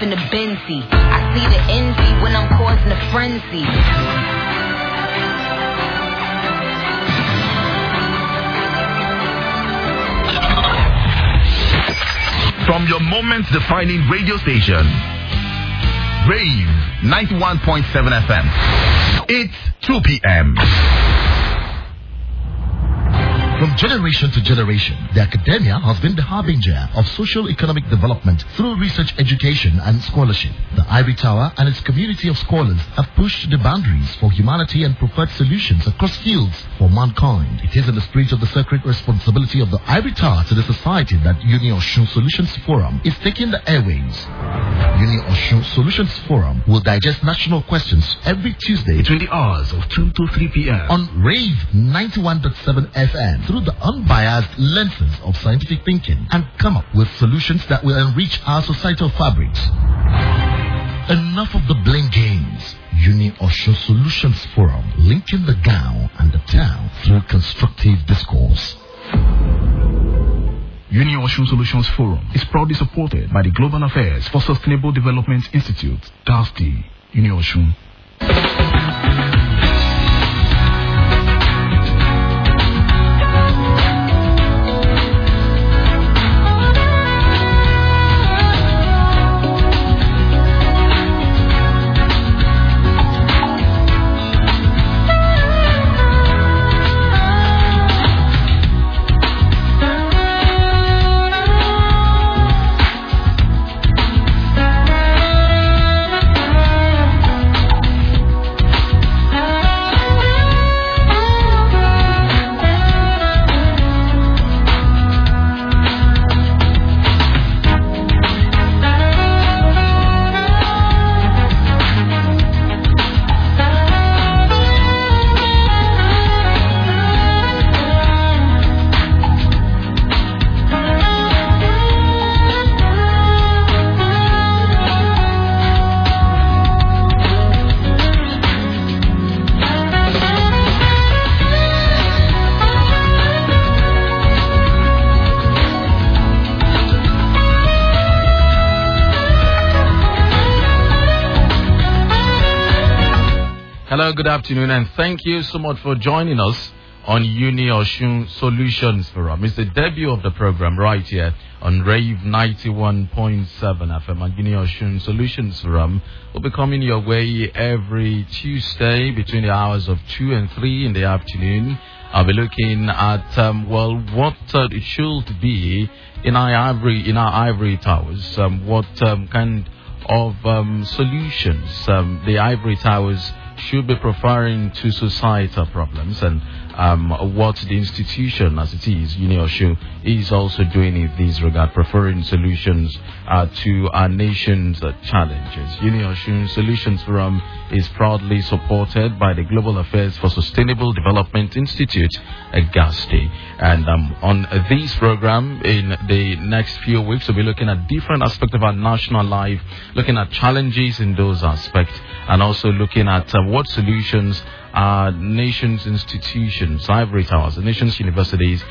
in the Benzie. I see the envy when I'm causing a frenzy. From your moment-defining radio station, Rave 91.7 FM. It's 2 p.m. From generation to generation, the academia has been the harbinger of socio-economic development through research, education, and scholarship. The Ivory Tower and its community of scholars have pushed the boundaries for humanity and preferred solutions across fields for mankind. It is in the spirit of the sacred responsibility of the Ivory Tower to the society that Uni Osun Solutions Forum is taking the airwaves. Uni Osun Solutions Forum will digest national questions every Tuesday between the hours of 2 to 3 p.m. on Rave 91.7 FM through the unbiased lenses of scientific thinking and come up with solutions that will enrich our societal fabrics. Enough of the blame games. Uni Osun Solutions Forum, linking the gown and the town through constructive discourse. Uni Osun Solutions Forum is proudly supported by the Global Affairs for Sustainable Development Institute, GASTI, Uni Osun. Hello, good afternoon, and thank you so much for joining us on Uni Osun Solutions Forum. It's the debut of the program right here on Rave 91.7 FM. And Uni Osun Solutions Forum will be coming your way every Tuesday between the hours of 2 and 3 in the afternoon. I'll be looking at, what it should be in our ivory towers. What kind of solutions the ivory towers should be preferring to societal problems, and what the institution as it is, Uni Osun, is also doing in this regard, preferring solutions to our nation's challenges. Uni Osun Solutions Forum is proudly supported by the Global Affairs for Sustainable Development Institute, GASTI. And on this program, in the next few weeks, we'll be looking at different aspects of our national life, looking at challenges in those aspects, and also looking at what solutions our nation's institutions, ivory towers, the nation's universities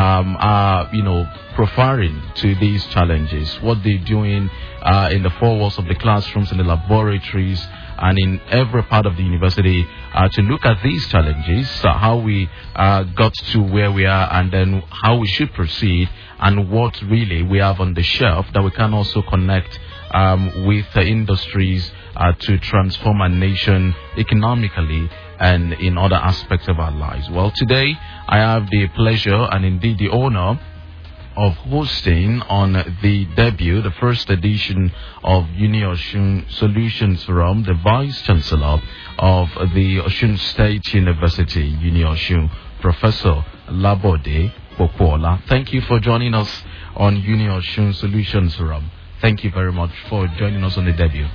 are, preferring to these challenges. What they're doing in the four walls of the classrooms, in the laboratories, and in every part of the university to look at these challenges, how we got to where we are, and then how we should proceed, and what really we have on the shelf that we can also connect with the industries to transform our nation economically and in other aspects of our lives. Well, today I have the pleasure and indeed the honor of hosting on the debut, the first edition of Uni Osun Solutions Forum, the Vice Chancellor of the Osun State University, Uni Osun, Professor Labode Popola. Thank you for joining us on Uni Osun Solutions Forum. Thank you very much for joining us on the debut.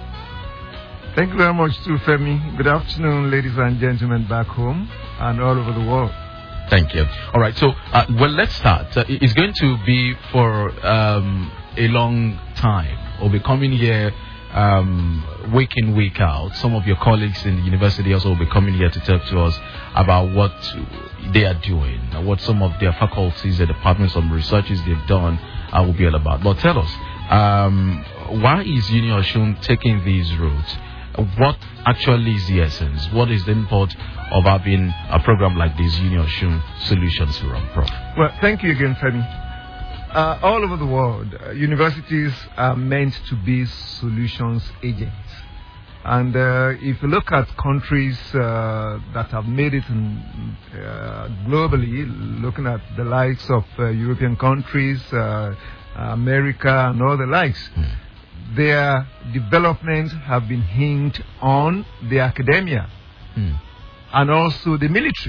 Thank you very much too, Femi. Good afternoon, ladies and gentlemen back home and all over the world. Thank you. All right, so, let's start. It's going to be for a long time. We'll be coming here week in, week out. Some of your colleagues in the university also will be coming here to talk to us about what they are doing, what some of their faculties, their departments, some researches they've done will be all about. But tell us, why is Uni Osun taking these routes? What actually is the essence? What is the import of having a program like this, Uni Osun Solutions Forum, Prof? Well, thank you again, Femi. All over the world, universities are meant to be solutions agents. And if you look at countries that have made it globally, looking at the likes of European countries, America, and all the likes, their developments have been hinged on the academia and also the military.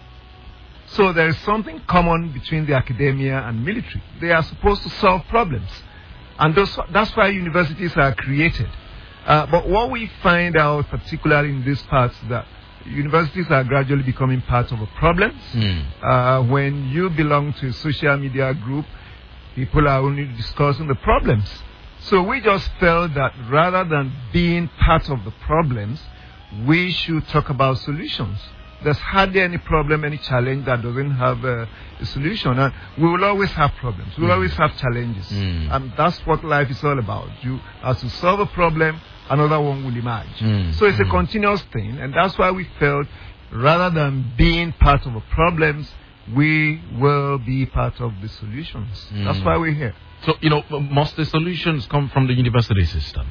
So there is something common between the academia and military. They are supposed to solve problems. And that's why universities are created. But what we find out, particularly in these parts, that universities are gradually becoming part of the problems. When you belong to a social media group, people are only discussing the problems. So we just felt that rather than being part of the problems, we should talk about solutions. There's hardly any problem, any challenge that doesn't have a solution. And we will always have problems. We will always have challenges. And that's what life is all about. As you solve a problem, another one will emerge. So it's a continuous thing. And that's why we felt rather than being part of the problems, we will be part of the solutions. That's why we're here. So, must the solutions come from the university system?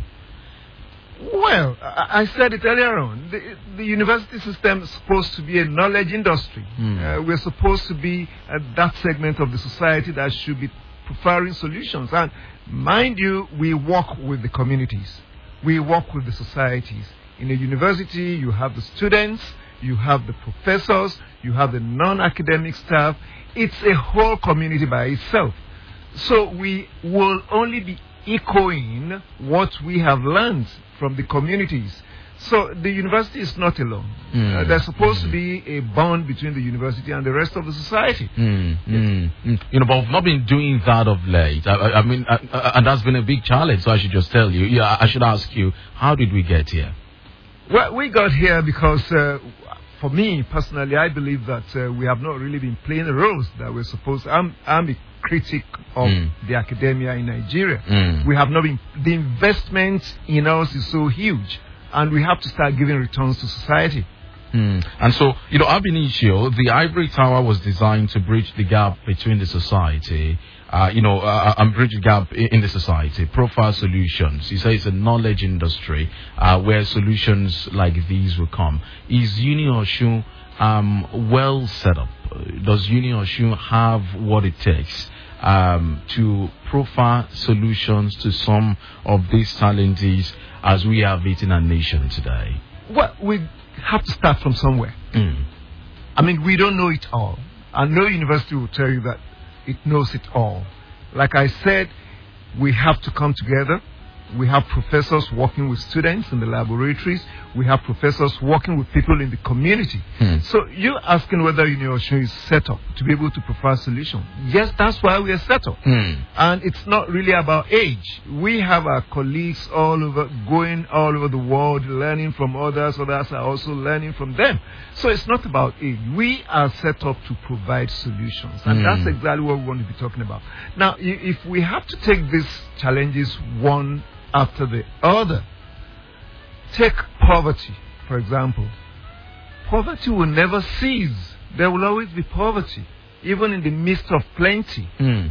Well, I said it earlier on. The university system is supposed to be a knowledge industry. We're supposed to be that segment of the society that should be preferring solutions. And mind you, we work with the communities. We work with the societies. In a university, you have the students, you have the professors, you have the non-academic staff. It's a whole community by itself. So we will only be echoing what we have learned from the communities. So the university is not alone. There's supposed to be a bond between the university and the rest of the society. But we've not been doing that of late. I mean, and that's been a big challenge. So I should just tell you. Yeah, I should ask you, how did we get here? Well, we got here because, for me personally, I believe that we have not really been playing the roles that we're supposed to. I'm a critic of the academia in Nigeria. We have not been. The investment in us is so huge, and we have to start giving returns to society. And so, ab initio, the Ivory Tower was designed to bridge the gap between the society, and bridge the gap in the society. Profile solutions. You say it's a knowledge industry where solutions like these will come. Is Uni Osun well set up? Does Uni Osun have what it takes to profile solutions to some of these challenges as we have it in our nation today? Well, we have to start from somewhere. I mean, we don't know it all. And no university will tell you that it knows it all. Like I said, we have to come together. We have professors working with students in the laboratories. We have professors working with people in the community. So you're asking whether Uni Osun is set up to be able to provide solutions. Yes, that's why we are set up. And it's not really about age. We have our colleagues going all over the world, learning from others. Others are also learning from them. So it's not about age. We are set up to provide solutions. And that's exactly what we want to be talking about. Now, if we have to take these challenges one after the other. Take poverty, for example. Poverty will never cease. There will always be poverty, even in the midst of plenty.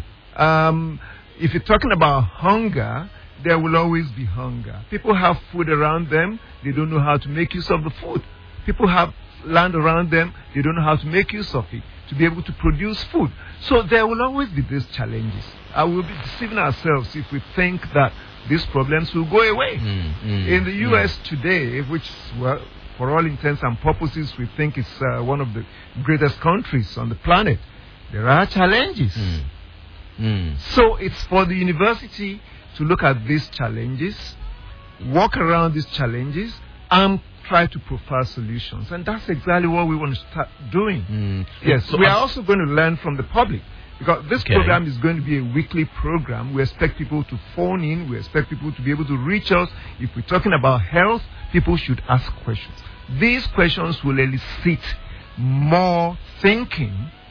If you're talking about hunger, there will always be hunger. People have food around them, they don't know how to make use of the food. People have land around them, they don't know how to make use of it to be able to produce food. So there will always be these challenges. I will be deceiving ourselves if we think that these problems will go away. In the U.S. today, which, well, for all intents and purposes, we think is one of the greatest countries on the planet, there are challenges. So it's for the university to look at these challenges, walk around these challenges, and try to profile solutions. And that's exactly what we want to start doing. Yes, so we are also going to learn from the public. Because this program is going to be a weekly program. We expect people to phone in. We expect people to be able to reach us. If we're talking about health, people should ask questions. These questions will elicit more thinking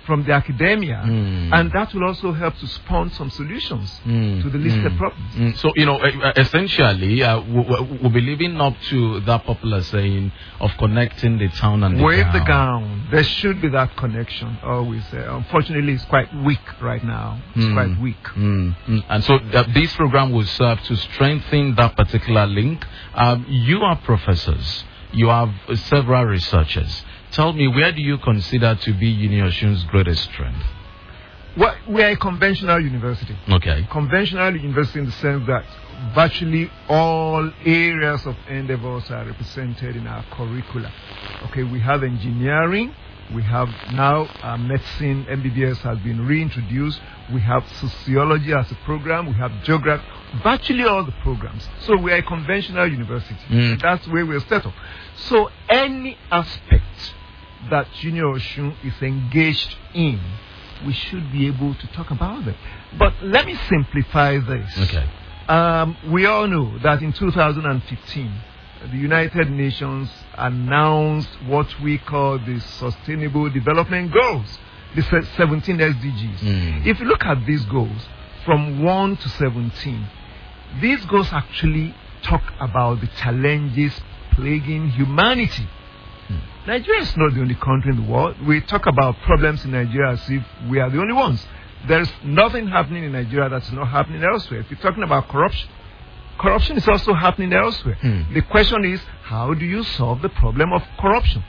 from the academia, and that will also help to spawn some solutions to the listed problems. So, essentially, we'll be living up to that popular saying of connecting the town and the Wave gown. the gown. There should be that connection always. Unfortunately, it's quite weak right now. It's quite weak. And so this program will serve to strengthen that particular link. You are professors. You have several researchers. Tell me, where do you consider to be UniOsun's greatest strength? Well, we are a conventional university. Okay. Conventional university in the sense that virtually all areas of endeavors are represented in our curricula. Okay, we have engineering. We have now medicine, MBBS has been reintroduced. We have sociology as a program. We have geography. Virtually all the programs. So we are a conventional university. That's where we're settled. So any aspect that UniOsun is engaged in, we should be able to talk about it. But let me simplify this. Okay. We all know that in 2015, the United Nations announced what we call the Sustainable Development Goals, the 17 SDGs. If you look at these goals, from 1 to 17, these goals actually talk about the challenges plaguing humanity. Nigeria is not the only country in the world. We talk about problems in Nigeria as if we are the only ones. There's nothing happening in Nigeria that's not happening elsewhere. If you're talking about corruption, corruption is also happening elsewhere. The question is, how do you solve the problem of corruption?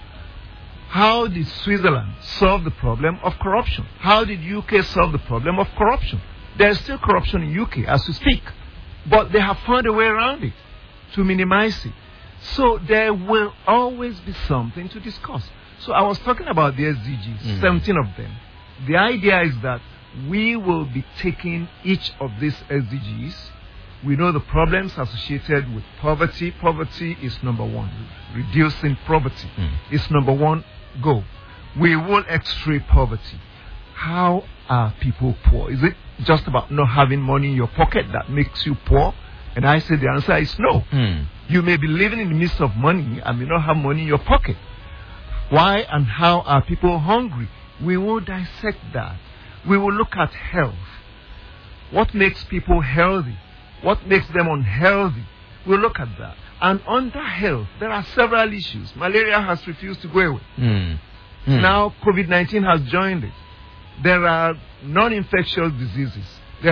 How did Switzerland solve the problem of corruption? How did UK solve the problem of corruption? There's still corruption in UK as we speak, but they have found a way around it to minimize it. So there will always be something to discuss. So I was talking about the SDGs, 17 of them. The idea is that we will be taking each of these SDGs. We know the problems associated with poverty. Poverty is number one. Reducing poverty is number one goal. We will extract poverty. How are people poor? Is it just about not having money in your pocket that makes you poor? And I say the answer is no. You may be living in the midst of money and may not have money in your pocket. Why and how are people hungry? We will dissect that. We will look at health. What makes people healthy? What makes them unhealthy? We'll look at that. And under health, there are several issues. Malaria has refused to go away. Now COVID-19 has joined it. There are non-infectious diseases. There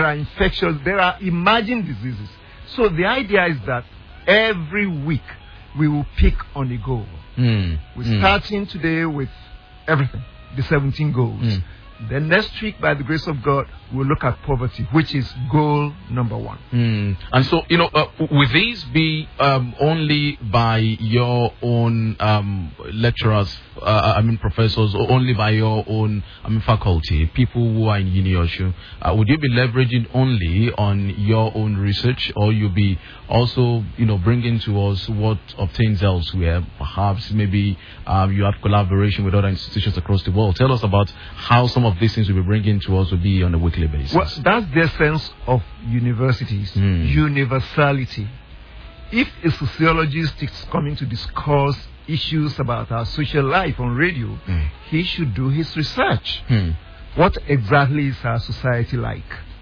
are emerging diseases. So the idea is that every week we will pick on a goal. We're starting today with everything, the 17 goals. Then next week, by the grace of God, we'll look at poverty, which is goal number one. And so, will these be only by your own lecturers, professors, or only by your own faculty, people who are in UniOsun? Would you be leveraging only on your own research, or you'll be also, bringing to us what obtains elsewhere? Perhaps, maybe you have collaboration with other institutions across the world. Tell us about how some of these things will be bringing to us will be on a weekly basis. Well, that's the essence of universities, universality. If a sociologist is coming to discuss issues about our social life on radio, he should do his research. What exactly is our society like?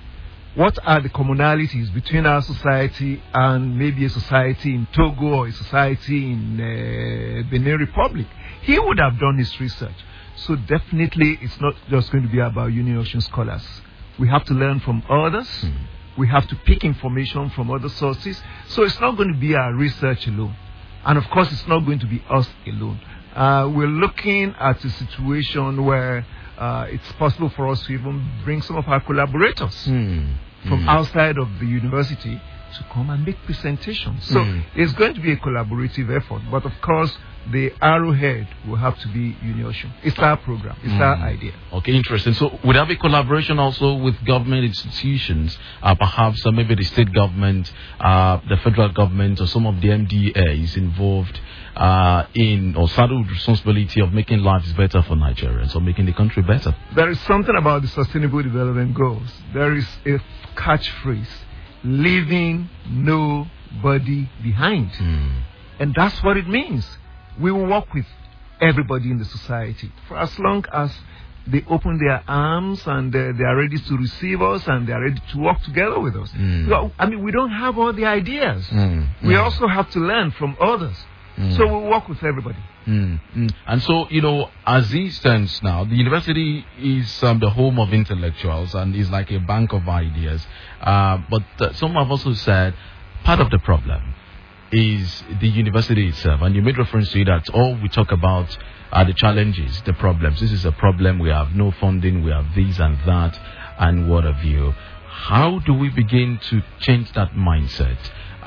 What are the commonalities between our society and maybe a society in Togo or a society in Benin Republic? He would have done his research. So definitely it's not just going to be about UniOsun scholars. We have to learn from others. We have to pick information from other sources. So it's not going to be our research alone. And of course it's not going to be us alone. We're looking at a situation where it's possible for us to even bring some of our collaborators from outside of the university to come and make presentations. So it's going to be a collaborative effort. But of course, the arrowhead will have to be UniOsun. It's our program. It's our idea. Okay, interesting. So would there be collaboration also with government institutions, perhaps maybe the state government, the federal government, or some of the MDAs involved in or saddled with responsibility of making lives better for Nigerians or making the country better? There is something about the Sustainable Development Goals. There is a catchphrase, leaving nobody behind. And that's what it means. We will work with everybody in the society for as long as they open their arms and they are ready to receive us and they are ready to work together with us. So, I mean, we don't have all the ideas. We also have to learn from others. So we'll work with everybody. And so, you know, as it stands now, the university is the home of intellectuals and is like a bank of ideas. But some have also said part of the problem is the university itself. And you made reference to it that all we talk about are the challenges, the problems. This is a problem. We have no funding. We have this and that. And what have you? How do we begin to change that mindset?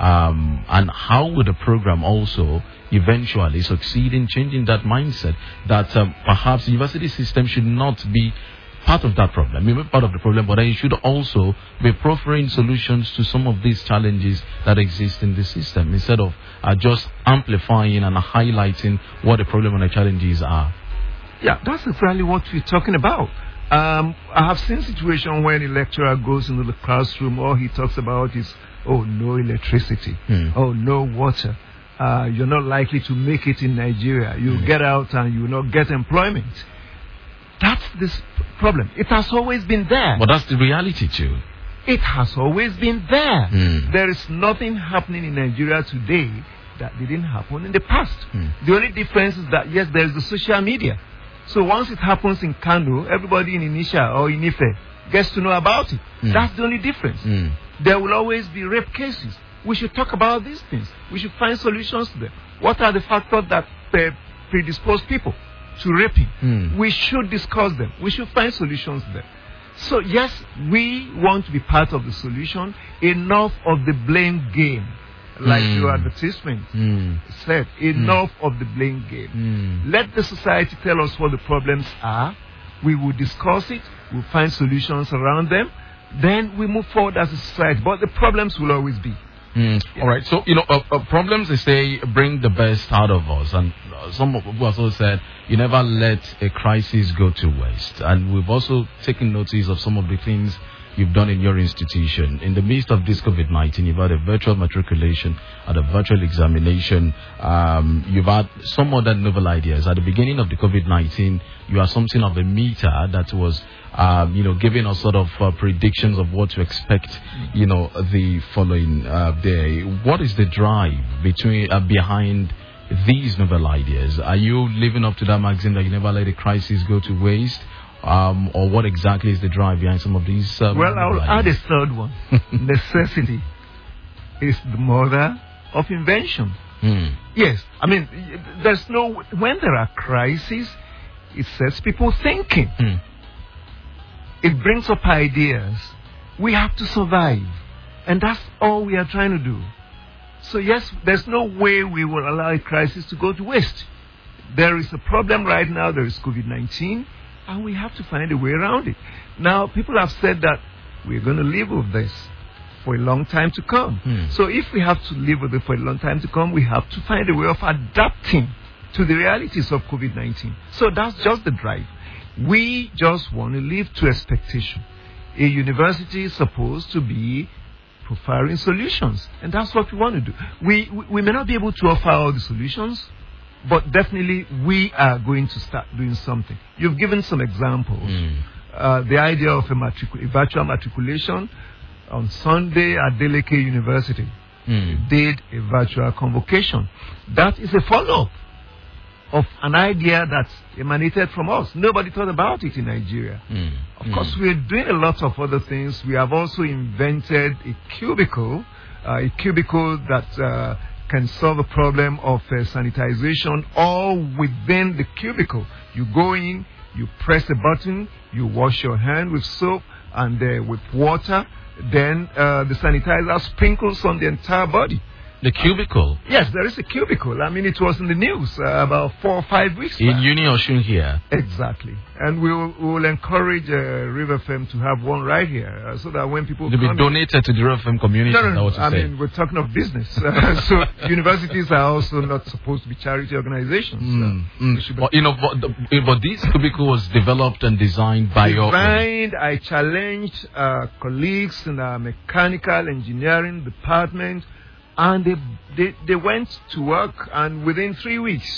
And how would the program also eventually succeed in changing that mindset that perhaps the university system should not be part of that problem, maybe part of the problem, but it should also be proffering solutions to some of these challenges that exist in the system instead of just amplifying and highlighting what the problem and the challenges are. Yeah, that's exactly what we're talking about. I have seen situations when a lecturer goes into the classroom, all he talks about is, oh, no electricity, oh, no water. You're not likely to make it in Nigeria. You'll get out and you will not get employment. That's this problem. It has always been there. But that's the reality too. It has always been there. There is nothing happening in Nigeria today that didn't happen in the past. The only difference is that, yes, there is the social media. So once it happens in Kano, everybody in Inisha or in Ife gets to know about it. That's the only difference. There will always be rape cases. We should talk about these things. We should find solutions to them. What are the factors that predispose people to raping? We should discuss them. We should find solutions to them. So yes, we want to be part of the solution. Enough of the blame game. Like your advertisement said, enough of the blame game. Let the society tell us what the problems are. We will discuss it. We'll find solutions around them. Then we move forward as a society. But the problems will always be. All right. So, you know, problems, they say, bring the best out of us. And some people also said, you never let a crisis go to waste. And we've also taken notice of some of the things you've done in your institution. In the midst of this COVID-19, you've had a virtual matriculation and a virtual examination. You've had some other novel ideas. At the beginning of the COVID-19, you had something of a meter that was, giving us sort of predictions of what to expect, the following day. What is the drive behind these novel ideas? Are you living up to that maxim that you never let a crisis go to waste? Or what exactly is the drive behind some of these? Well, I'll add a third one. Necessity is the mother of invention. Yes, I mean, when there are crises, it sets people thinking. It brings up ideas. We have to survive. And that's all we are trying to do. So yes, there's no way we will allow a crisis to go to waste. There is a problem right now. There is COVID-19. And we have to find a way around it. Now, people have said that we're going to live with this for a long time to come. So if we have to live with it for a long time to come, we have to find a way of adapting to the realities of COVID-19. So that's just the drive. We just want to live to expectation. A university is supposed to be providing solutions. And that's what we want to do. We may not be able to offer all the solutions, but definitely, we are going to start doing something. You've given some examples. The idea of a virtual matriculation. On Sunday at Deleke University, did a virtual convocation. That is a follow-up of an idea that emanated from us. Nobody thought about it in Nigeria. Of course, we're doing a lot of other things. We have also invented a cubicle that can solve the problem of sanitization all within the cubicle. You go in, you press a button, you wash your hand with soap and with water, then the sanitizer sprinkles on the entire body. The cubicle? Yes, there is a cubicle. I mean, it was in the news about 4 or 5 weeks back. In Uni Osun here? Exactly. And we will encourage River FM to have one right here so that when people to be donated to the River FM community? No. I mean, we're talking of business. So universities are also not supposed to be charity organizations. But this cubicle was developed and designed by your... I challenged colleagues in our mechanical engineering department. And they went to work, and within 3 weeks,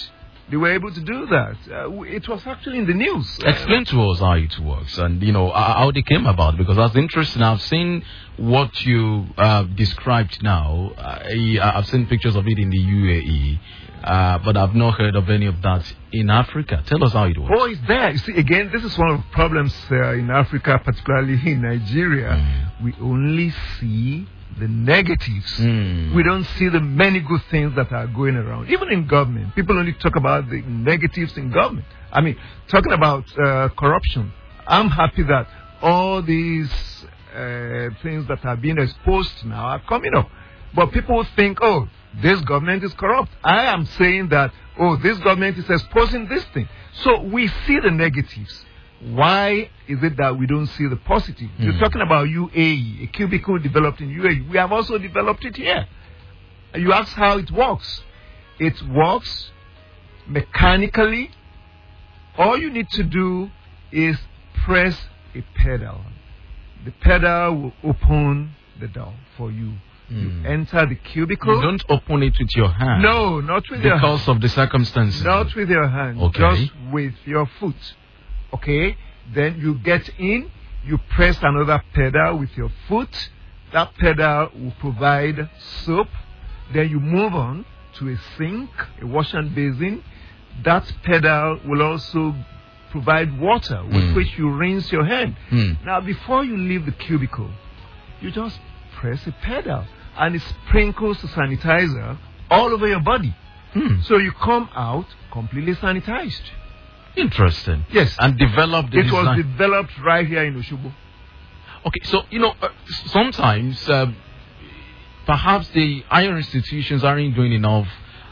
They were able to do that. It was actually in the news. Explain to us how it works and, how they came about, because that's interesting. I've seen what you described now. I've seen pictures of it in the UAE, but I've not heard of any of that in Africa. Tell us how it works. Oh, it's there. You see, again, this is one of the problems in Africa, particularly in Nigeria. We only see the negatives. We don't see the many good things that are going around. Even in government, people only talk about the negatives in government. I mean, talking about corruption, I'm happy that all these things that are being exposed now are coming up. But people think, oh, this government is corrupt. I am saying that, oh, this government is exposing this thing. So we see the negatives. Why is it that we don't see the positive? You're talking about UAE, a cubicle developed in UAE. We have also developed it here. You ask how it works. It works mechanically. All you need to do is press a pedal. The pedal will open the door for you. You enter the cubicle. You don't open it with your hand. No, not with your hand. Because of the circumstances. Not with your hand. Okay. Just with your foot. Okay, then you get in, you press another pedal with your foot. That pedal will provide soap. Then you move on to a sink, a wash and basin. That pedal will also provide water with which you rinse your hand. Now, before you leave the cubicle, you just press a pedal and it sprinkles the sanitizer all over your body. So you come out completely sanitized. Interesting. Yes. And developed the It design. was developed right here in Osogbo. Okay, so, sometimes perhaps the higher institutions aren't doing enough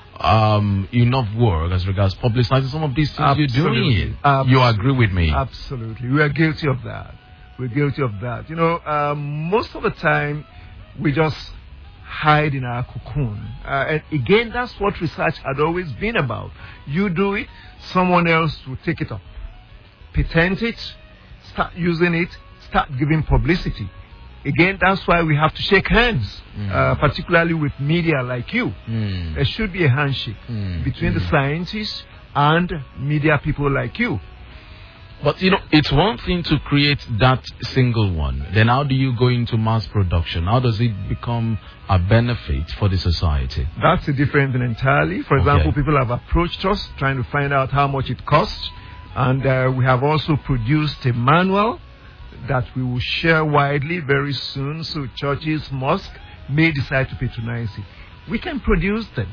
work as regards publicizing some of these things you're doing. You agree with me? Absolutely. We are guilty of that. We're guilty of that. Most of the time, we just hide in our cocoon. And again, that's what research had always been about. You do it, someone else will take it up. Patent it, start using it, start giving publicity. Again, that's why we have to shake hands, particularly with media like you. There should be a handshake between the scientists and media people like you. But, it's one thing to create that single one. Then how do you go into mass production? How does it become a benefit for the society? That's a different thing entirely. For example, people have approached us trying to find out how much it costs. And we have also produced a manual that we will share widely very soon. So churches, mosques may decide to patronize it. We can produce them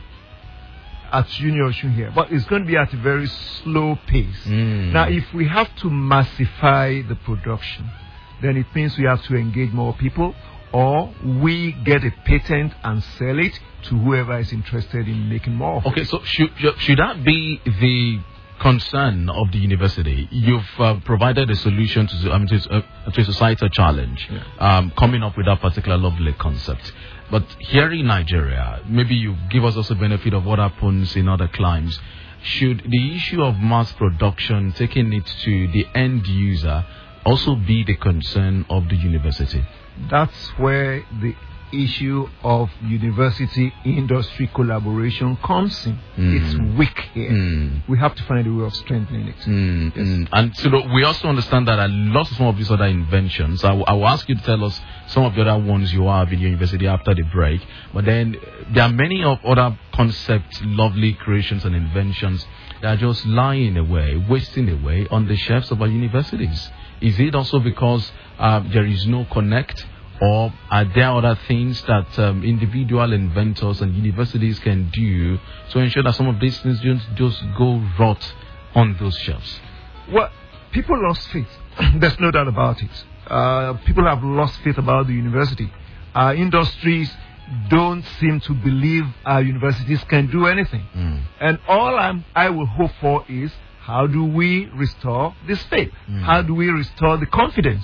at Junior Osun here, but it's going to be at a very slow pace. Now, if we have to massify the production, then it means we have to engage more people, or we get a patent and sell it to whoever is interested in making more. Okay, so should that be the concern of the university? You've provided a solution to a societal challenge, coming up with that particular lovely concept. But here in Nigeria, maybe you give us also benefit of what happens in other climes. Should the issue of mass production, taking it to the end user, also be the concern of the university? That's where the issue of university-industry collaboration comes in. It's weak here. We have to find a way of strengthening it. Yes. And so we also understand that lots of some of these other inventions, I will ask you to tell us some of the other ones you have in your university after the break. But then there are many of other concepts, lovely creations and inventions that are just lying away, wasting away on the shelves of our universities. Is it also because there is no connect? Or are there other things that individual inventors and universities can do to ensure that some of these things don't just go rot on those shelves? Well, people lost faith. There's no doubt about it. People have lost faith about the university. Our industries don't seem to believe our universities can do anything. And all I will hope for is, how do we restore this faith? How do we restore the confidence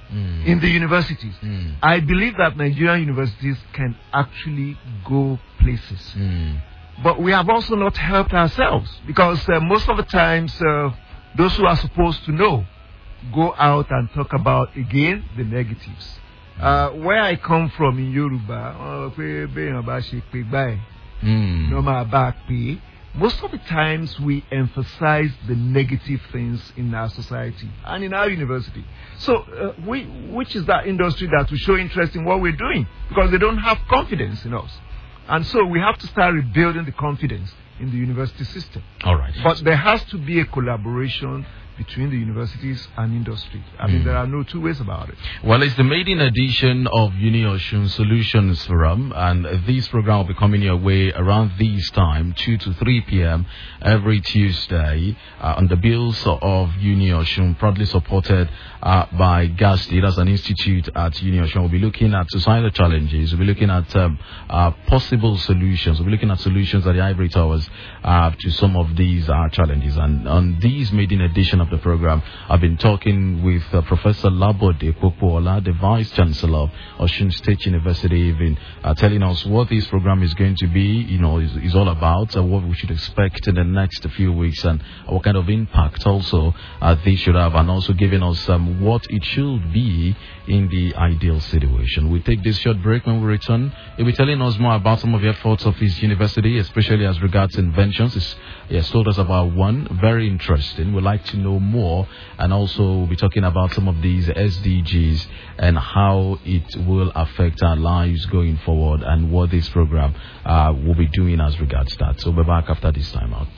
in the universities? I believe that Nigerian universities can actually go places. But we have also not helped ourselves, because most of the times those who are supposed to know go out and talk about, again, the negatives. Where I come from in Yoruba, most of the times we emphasize the negative things in our society and in our university. So, which is that industry that will show interest in what we're doing? Because they don't have confidence in us. And so we have to start rebuilding the confidence in the university system. All right. But there has to be a collaboration between the universities and industry. I mean, there are no two ways about it. Well, it's the maiden edition of Uni Osun Solutions Forum, and this program will be coming your way around this time, 2 to 3 p.m. every Tuesday, on the bills of Uni Osun, proudly supported by GASTI. That's an institute at Uni Osun. We'll be looking at societal challenges. We'll be looking at possible solutions. We'll be looking at solutions at the Ivory Towers to some of these challenges. And on this maiden edition of the program, I've been talking with Professor Labode Popola, the Vice Chancellor of Osun State University, even telling us what this program is going to be, is all about, what we should expect in the next few weeks, and what kind of impact also they should have, and also giving us what it should be in the ideal situation. We take this short break. When we return, he'll be telling us more about some of the efforts of his university, especially as regards inventions. He has told us about one, very interesting. We'd like to know more, and also we'll be talking about some of these SDGs and how it will affect our lives going forward, and what this program will be doing as regards that. So we'll be back after this time out.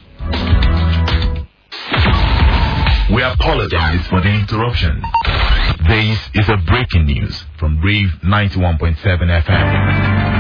We apologize for the interruption. This is a breaking news from Brave 91.7 FM.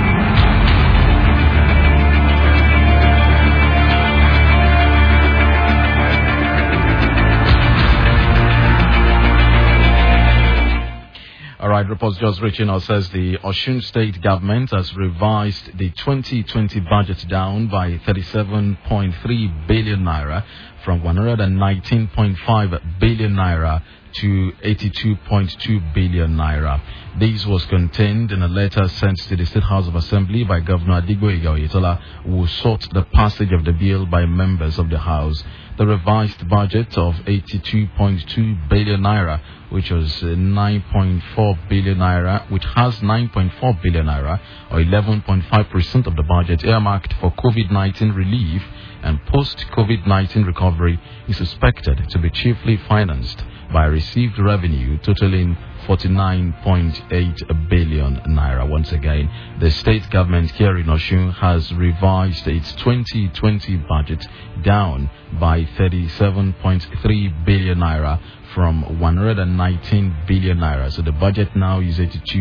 All right, reports just reaching us says the Osun State government has revised the 2020 budget down by 37.3 billion naira from 119.5 billion naira to 82.2 billion naira. This was contained in a letter sent to the State House of Assembly by Governor Adigboyega Oyetola, who sought the passage of the bill by members of the House. The revised budget of 82.2 billion naira, which was 9.4 billion naira, which has 9.4 billion naira, or 11.5% of the budget earmarked for COVID-19 relief and post-COVID-19 recovery, is expected to be chiefly financed by received revenue totaling 49.8 billion naira. Once again, the state government here in Osun has revised its 2020 budget down by 37.3 billion naira from 119 billion naira. So the budget now is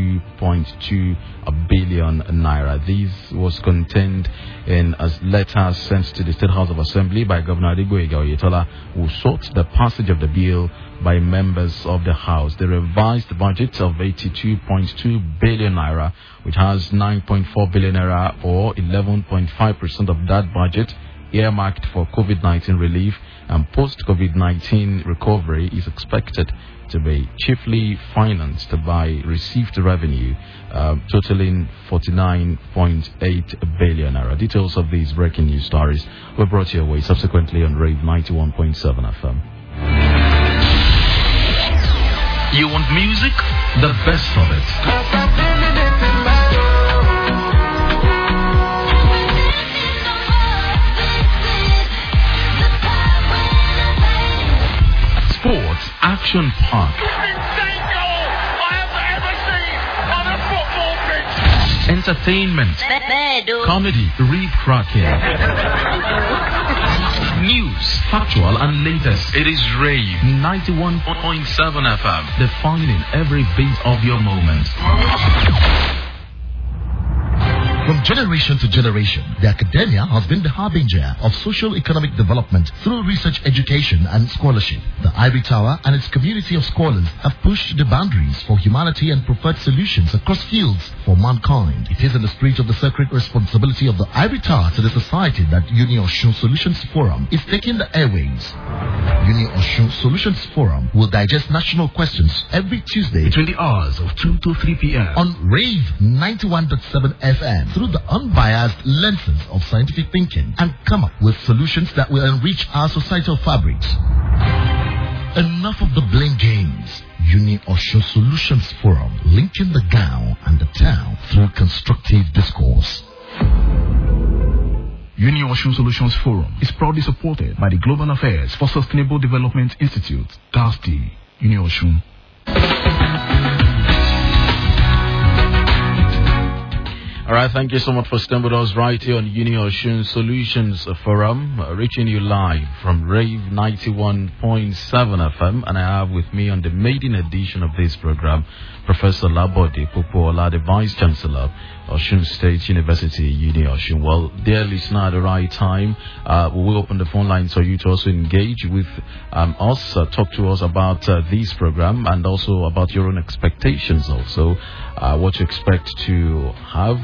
82.2 billion naira. This was contained in a letter sent to the State House of Assembly by Governor Adigboyega Oyetola, who sought the passage of the bill by members of the House. The revised budget of 82.2 billion naira, which has 9.4 billion naira, or 11.5% of that budget earmarked for COVID-19 relief and post-COVID-19 recovery, is expected to be chiefly financed by received revenue totaling 49.8 billion naira. Details of these breaking news stories were brought your way subsequently on Rave 91.7 FM. You want music? The best of it. Sports Action Park. Entertainment, comedy, rave-cracking, news, factual and latest. It is Rave 91.7 FM, defining every beat of your moment. From generation to generation, the academia has been the harbinger of social economic development through research, education, and scholarship. The Ivory Tower and its community of scholars have pushed the boundaries for humanity and preferred solutions across fields for mankind. It is in the spirit of the sacred responsibility of the Ivory Tower to the society that Uni Osun Solutions Forum is taking the airwaves. Uni Osun Solutions Forum will digest national questions every Tuesday between the hours of 2 to 3 p.m. on Rave 91.7 FM through the unbiased lenses of scientific thinking, and come up with solutions that will enrich our societal fabrics. Enough of the blame games. Uni Osun Solutions Forum, linking the gown and the town through constructive discourse. Uni Osun Solutions Forum is proudly supported by the Global Affairs for Sustainable Development Institute, GASTI, Uni Osun. All right, thank you so much for staying with us right here on Uni Osun Solutions Forum, reaching you live from Rave 91.7 FM, and I have with me on the maiden edition of this program, Professor Labode Popola, the Vice Chancellor of Osun State University, Uni Osun. Well, dear listener, at the right time, we will open the phone lines for you to also engage with us, talk to us about this program, and also about your own expectations also, what you expect to have,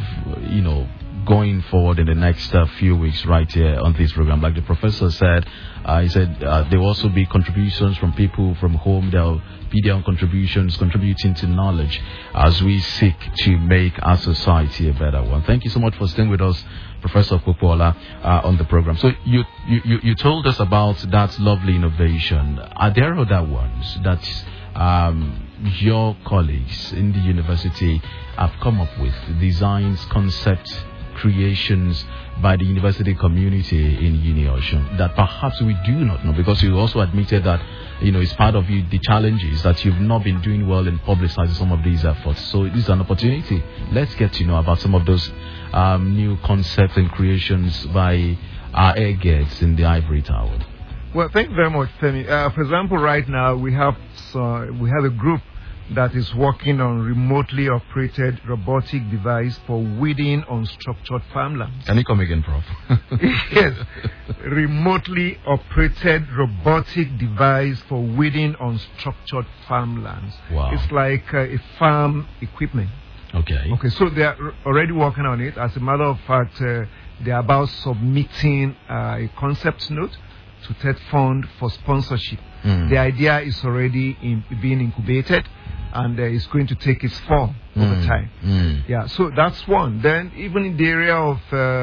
going forward in the next few weeks right here on this program. Like the professor said, he said there will also be contributions from people from home. There will be their own contributions, contributing to knowledge as we seek to make our society a better one. Thank you so much for staying with us, Professor Popola, on the program. So you told us about that lovely innovation. Are there other ones that your colleagues in the university have come up with, designs, concepts, creations by the university community in Uni Osun that perhaps we do not know? Because you also admitted that, it's part of the challenges that you've not been doing well in publicizing some of these efforts. So this is an opportunity. Let's get to know about some of those new concepts and creations by our airgates in the Ivory Tower. Well, thank you very much, Femi. For example, right now we have a group that is working on remotely operated robotic device for weeding unstructured farmlands. Can you come again, Prof? Yes. Remotely operated robotic device for weeding unstructured farmlands. Wow. It's like a farm equipment. Okay. Okay, so they are already working on it. As a matter of fact, they are about submitting a concept note to TED Fund for sponsorship. The idea is already being incubated, and it's going to take its form over time. Yeah, so that's one. Then even in the area of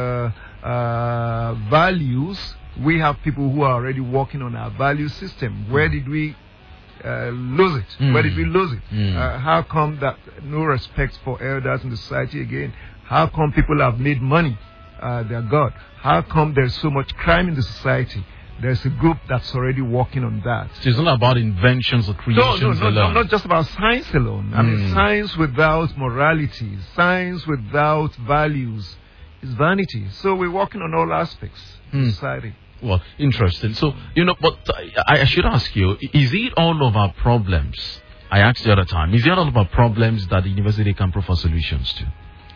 values, we have people who are already working on our value system. Where did we lose it? Where did we lose it? How come that no respect for elders in the society again? How come people have made money their God? How come there's so much crime in the society? There's a group that's already working on that. So it's not about inventions or creations alone. No, not just about science alone. I mean, science without morality, science without values is vanity. So we're working on all aspects of society. Well, interesting. So, but I should ask you, is it all of our problems? I asked the other time, is it all of our problems that the university can provide solutions to?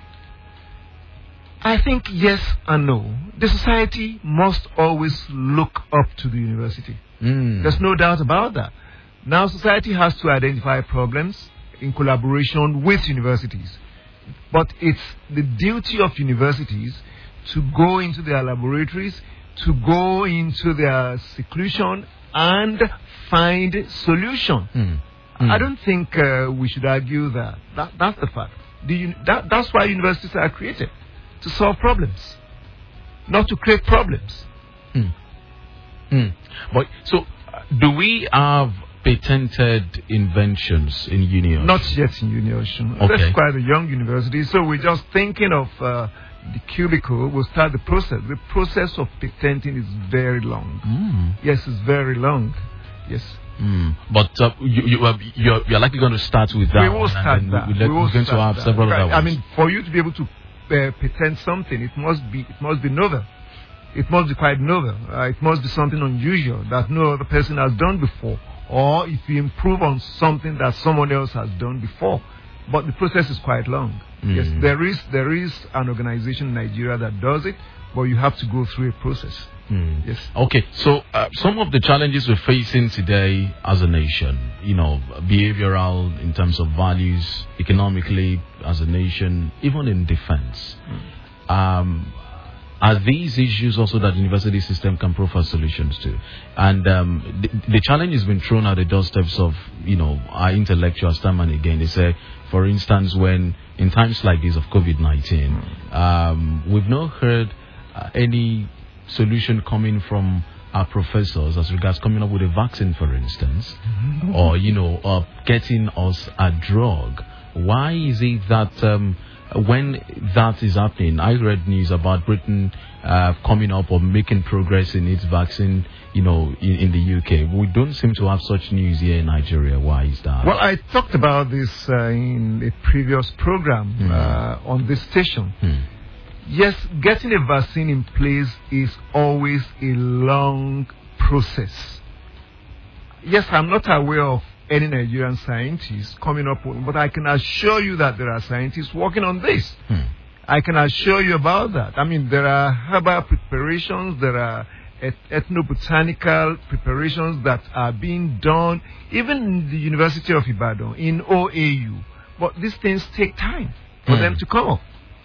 I think yes and no. The society must always look up to the university. There's no doubt about that. Now, society has to identify problems in collaboration with universities. But it's the duty of universities to go into their laboratories, to go into their seclusion and find solution. I don't think we should argue that. That's the fact. That's why universities are created. To solve problems, not to create problems. But so, do we have patented inventions in Uni Osun? Not yet in Uni Osun. Okay. That's quite a young university, so we're just thinking of the cubicle. We'll start the process. The process of patenting is very long. Yes, it's very long. Yes. But you're likely going to start with that. We will start that. We're going to have several other ones. I mean, for you to be able to patent something, it must be novel. It must be quite novel. It must be something unusual that no other person has done before, or if you improve on something that someone else has done before. But the process is quite long. Yes, there is an organization in Nigeria that does it, but you have to go through a process. Yes. Okay, so some of the challenges we're facing today as a nation, behavioral in terms of values, economically as a nation, even in defense, are these issues also that the university system can provide solutions to? And the challenge has been thrown at the doorsteps of, our intellectuals time and again. They say, for instance, when in times like this of COVID-19, we've not heard any solution coming from our professors as regards coming up with a vaccine, for instance, or getting us a drug. Why is it that when that is happening, I read news about Britain coming up or making progress in its vaccine, in the UK. We don't seem to have such news here in Nigeria. Why is that? Well, I talked about this in a previous program on this station. Yes, getting a vaccine in place is always a long process. Yes, I'm not aware of any Nigerian scientists coming up with, but I can assure you that there are scientists working on this. I can assure you about that. I mean, there are herbal preparations, there are ethnobotanical preparations that are being done, even in the University of Ibadan, in OAU. But these things take time for them to come up.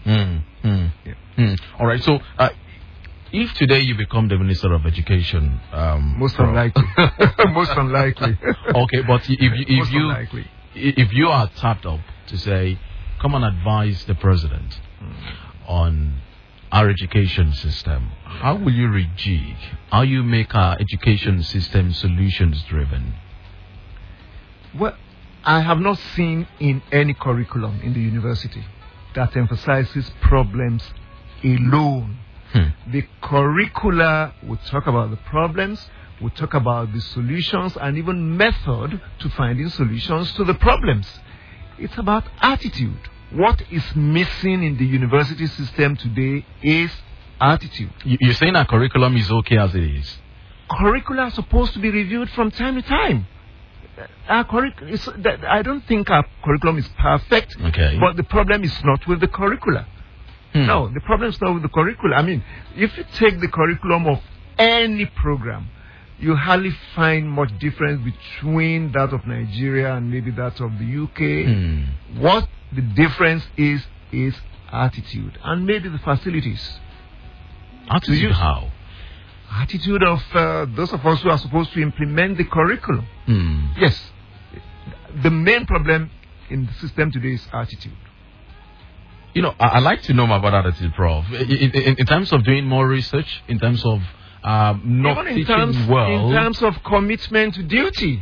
All right, so if today you become the Minister of Education, most unlikely. Most unlikely. Okay, but if you are tapped up to say, come and advise the president on our education system, how will you rejig? How you make our education system solutions driven? Well, I have not seen in any curriculum in the university that emphasizes problems alone. The curricula will talk about the problems, will talk about the solutions, and even method to finding solutions to the problems. It's about attitude. What is missing in the university system today is attitude. You're saying our curriculum is okay as it is? Curricula are supposed to be reviewed from time to time. I don't think our curriculum is perfect, but the problem is not with the curricula. No, the problem is not with the curricula. I mean, if you take the curriculum of any program, you hardly find much difference between that of Nigeria and maybe that of the UK. What the difference is attitude and maybe the facilities. Attitude how? Attitude of those of us who are supposed to implement the curriculum. Yes. The main problem in the system today is attitude. I'd like to know more about attitude, Prof. In terms of doing more research, in terms of not teaching well. In terms of commitment to duty.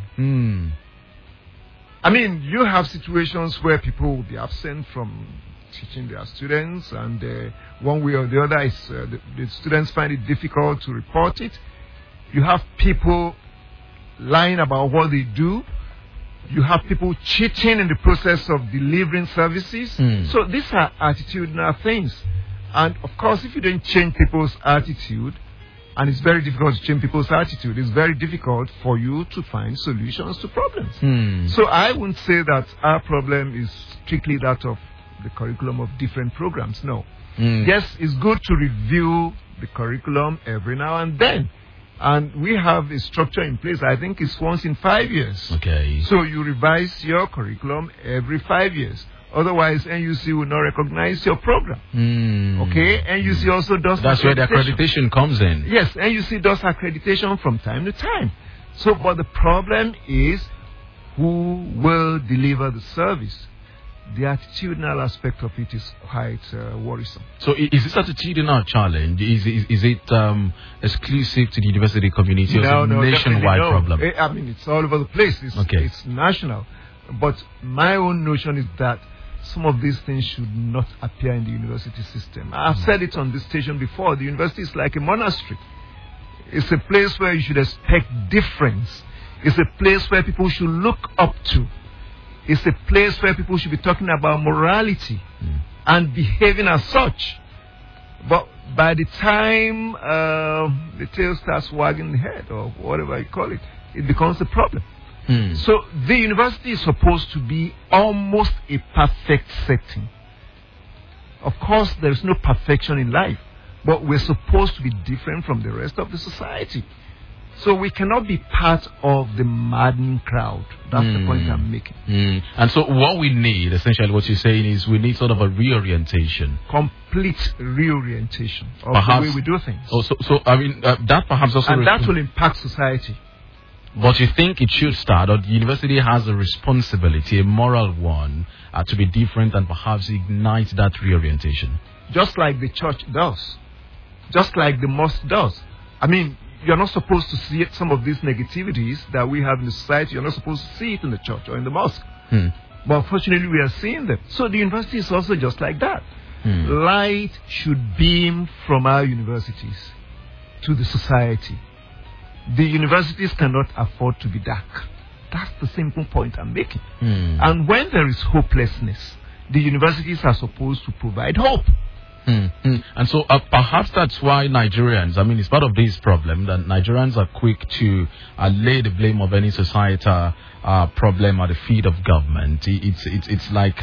I mean, you have situations where people will be absent from teaching their students, and one way or the other, the students find it difficult to report it. You have people lying about what they do. You have people cheating in the process of delivering services. So these are attitudinal things. And of course, if you don't change people's attitude, and it's very difficult to change people's attitude, it's very difficult for you to find solutions to problems. So I wouldn't say that our problem is strictly that of the curriculum of different programs. No. Yes, it's good to review the curriculum every now and then. And we have a structure in place. I think it's once in 5 years. Okay. So you revise your curriculum every 5 years. Otherwise, NUC will not recognize your program. Okay? NUC also does That's where the accreditation comes in. Yes, NUC does accreditation from time to time. So, but the problem is who will deliver the service. The attitudinal aspect of it is quite worrisome. So is this attitudinal challenge, is it exclusive to the university community or is it a nationwide problem? I mean, it's all over the place. It's national. But my own notion is that some of these things should not appear in the university system. I've said it on this station before. The university is like a monastery. It's a place where you should expect difference. It's a place where people should look up to. It's a place where people should be talking about morality and behaving as such. But by the time the tail starts wagging the head, or whatever you call it, it becomes a problem. So the university is supposed to be almost a perfect setting. Of course, there's no perfection in life, but we're supposed to be different from the rest of the society. So we cannot be part of the maddening crowd. That's the point I'm making. And so what we need, essentially what you're saying is we need sort of a reorientation. Complete reorientation of perhaps, the way we do things. So I mean, that perhaps also... And that will impact society. But you think it should start, or the university has a responsibility, a moral one, to be different and perhaps ignite that reorientation? Just like the church does. Just like the mosque does. I mean, you're not supposed to see some of these negativities that we have in the society. You're not supposed to see it in the church or in the mosque. But unfortunately, we are seeing them. So the university is also just like that. Light should beam from our universities to the society. The universities cannot afford to be dark. That's the simple point I'm making. And when there is hopelessness, the universities are supposed to provide hope. And so perhaps that's why Nigerians, I mean, it's part of this problem that Nigerians are quick to lay the blame of any societal problem at the feet of government. It's like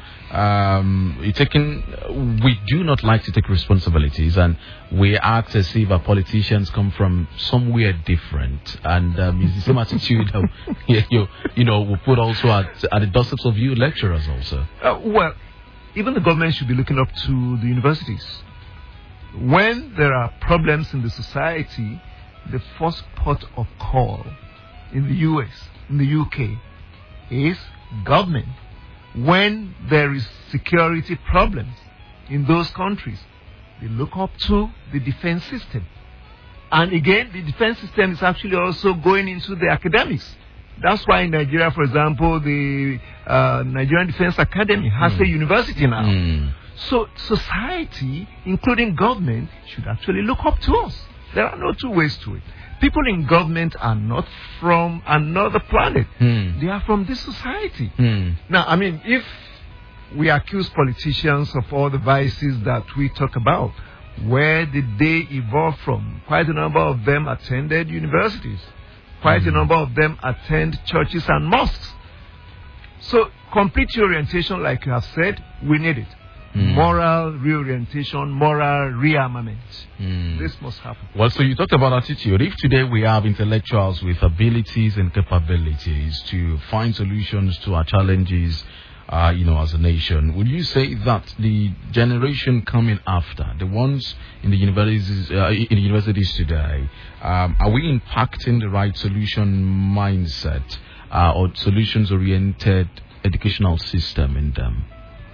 we do not like to take responsibilities, and we act as if our politicians come from somewhere different. And it's the same attitude we put also at the doorsteps of you lecturers also. Well, even the government should be looking up to the universities. When there are problems in the society, the first port of call in the US, in the UK, is government. When there is security problems in those countries, they look up to the defense system. And again, the defense system is actually also going into the academics. That's why in Nigeria, for example, the Nigerian Defense Academy has a university now. So society, including government, should actually look up to us. There are no two ways to it. People in government are not from another planet. They are from this society. Now, I mean, if we accuse politicians of all the vices that we talk about, where did they evolve from? Quite a number of them attended universities. Quite a number of them attend churches and mosques. So, complete reorientation, like you have said, we need it. Moral reorientation, moral rearmament. This must happen. Well, so you talked about attitude. If today we have intellectuals with abilities and capabilities to find solutions to our challenges, as a nation, would you say that the generation coming after, the ones in the universities today, are we impacting the right solution mindset or solutions-oriented educational system in them?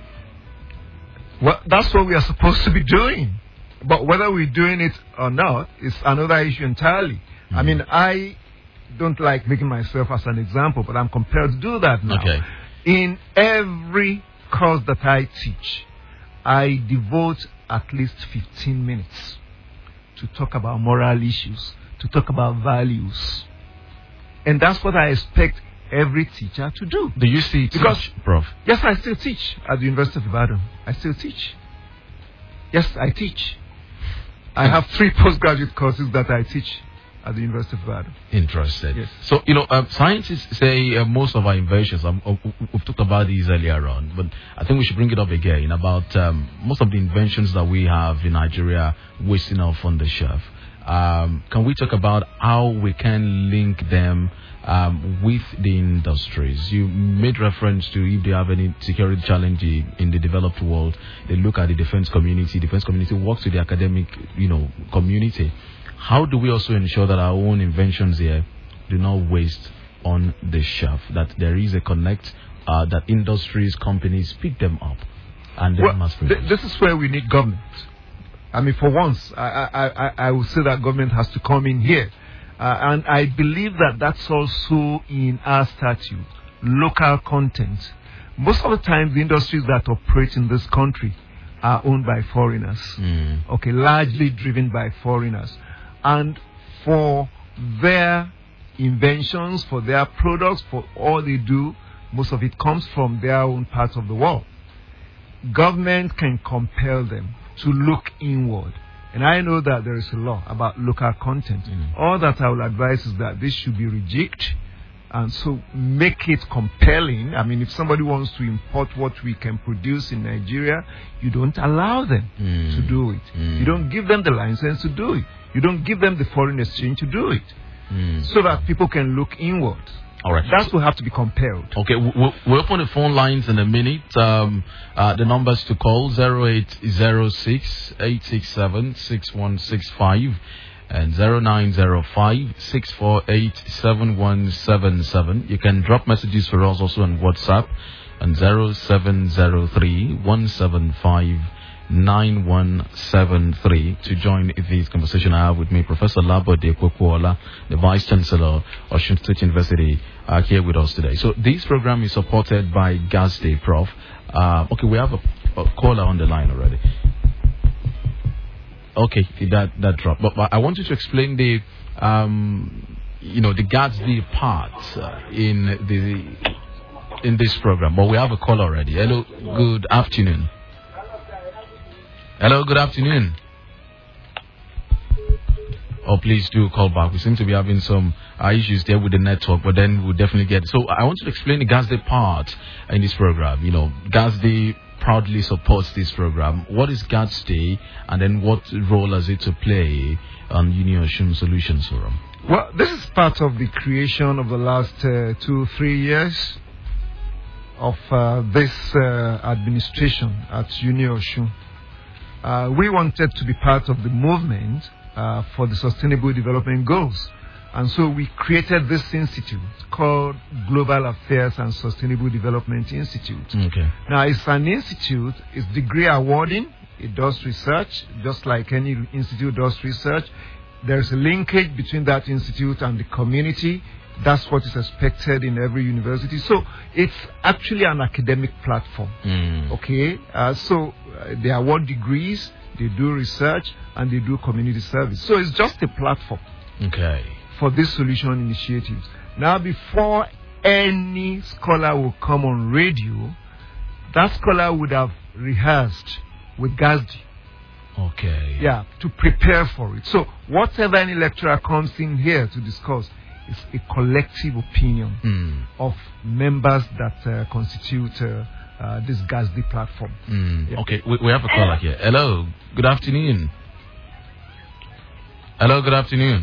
Well, that's what we are supposed to be doing. But whether we're doing it or not is another issue entirely. I mean, I don't like making myself as an example, but I'm compelled to do that now. Okay. In every course that I teach, I devote at least 15 minutes to talk about moral issues, to talk about values. And that's what I expect every teacher to do. Do you still teach, Prof? Yes, I still teach at the University of Ibadan. I still teach. Yes, I teach. I have 3 postgraduate courses that I teach at the University of Ibadan. Interested. Yes. So, scientists say most of our inventions, we've talked about these earlier on, but I think we should bring it up again about most of the inventions that we have in Nigeria wasting off on the shelf. Can we talk about how we can link them with the industries? You made reference to if they have any security challenge in the developed world, they look at the defense community. Defense community works with the academic, community. How do we also ensure that our own inventions here do not waste on the shelf? That there is a connect, that industries, companies pick them up and then mass produce. This is where we need government. I mean, for once, I would say that government has to come in here. And I believe that that's also in our statute, local content. Most of the time, the industries that operate in this country are owned by foreigners. Okay, largely driven by foreigners. And for their inventions, for their products, for all they do, most of it comes from their own parts of the world. Government can compel them to look inward. And I know that there is a law about local content. All that I will advise is that this should be rejigged and so make it compelling. I mean, if somebody wants to import what we can produce in Nigeria, you don't allow them to do it. You don't give them the license to do it. You don't give them the foreign exchange to do it. So that people can look inward. All right. That will have to be compelled. Okay, we'll open the phone lines in a minute. The numbers to call 0806-867-6165 and 0905-648-7177. You can drop messages for us also on WhatsApp and 0703-175-9173 to join this conversation I have with me, Professor Labode Kwokuola, the Vice Chancellor of Osun State University, here with us today. So this program is supported by GASDE, Prof. Okay, we have a caller on the line already. Okay, that dropped. But I want you to explain the the GASD part in this program. But we have a call already. Hello, good afternoon. Hello, good afternoon. Oh, please do call back. We seem to be having some issues there with the network, but then we'll definitely get it. So I want to explain the GASD part in this program. GASD proudly supports this program. What is GASD, and then what role has it to play on Uniosun Solutions Forum? Well, this is part of the creation of the last 2-3 years of this administration at Uniosun. We wanted to be part of the movement for the Sustainable Development Goals. And so we created this institute called Global Affairs and Sustainable Development Institute. Okay. Now, it's an institute, it's degree awarding, it does research, just like any institute does research. There's a linkage between that institute and the community. That's what is expected in every university. So it's actually an academic platform. Okay? So they award degrees, they do research, and they do community service. So it's just a platform. Okay. For these solution initiatives. Now, before any scholar will come on radio, that scholar would have rehearsed with GASD. Okay. Yeah, to prepare for it. So whatever any lecturer comes in here to discuss is a collective opinion of members that constitute this GASD platform. Yeah. Okay, we have a caller here. Hello, good afternoon. Hello, good afternoon.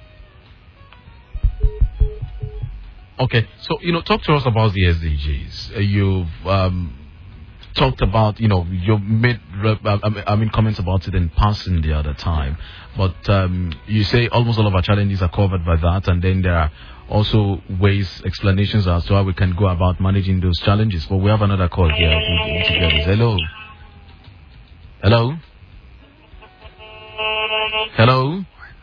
Okay, so, talk to us about the SDGs. You've talked about, you made, comments about it in passing the other time. But you say almost all of our challenges are covered by that. And then there are also explanations as to how we can go about managing those challenges. But we have another call here. Hello? Hello? Hello?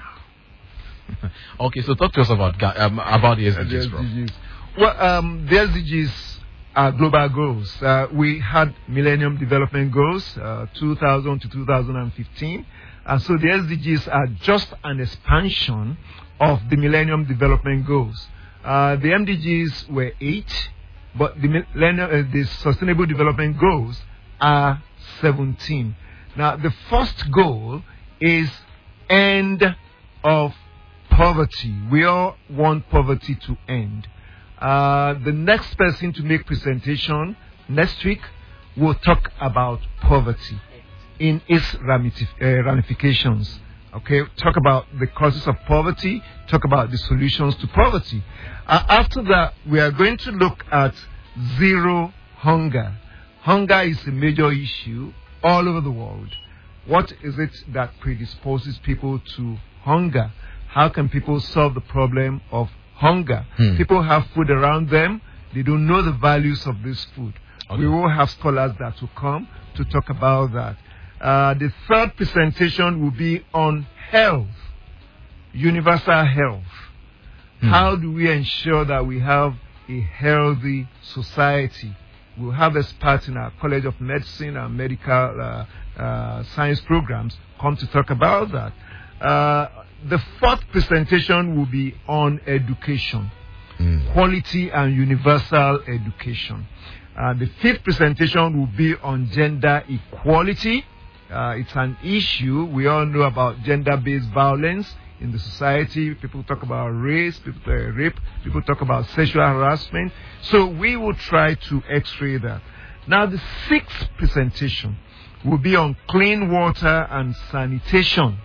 Okay, so talk to us about the SDGs, bro. Well, the SDGs are global goals. We had Millennium Development Goals, 2000 to 2015. And so the SDGs are just an expansion of the Millennium Development Goals. The MDGs were 8, but the Sustainable Development Goals are 17. Now, the first goal is end of poverty. We all want poverty to end. The next person to make presentation next week will talk about poverty in its ramifications. Okay, talk about the causes of poverty, talk about the solutions to poverty. After that, we are going to look at zero hunger. Hunger is a major issue all over the world. What is it that predisposes people to hunger? How can people solve the problem of hunger? People have food around them. They don't know the values of this food. Okay. We will have scholars that will come to talk about that. The third presentation will be on health, universal health. How do we ensure that we have a healthy society? We'll have experts in our College of Medicine and medical science programs come to talk about that. The fourth presentation will be on education, quality and universal education. The fifth presentation will be on gender equality. It's an issue. We all know about gender-based violence in the society. People talk about race, people talk about rape, people talk about sexual harassment. So we will try to x-ray that. Now, the sixth presentation will be on clean water and sanitation.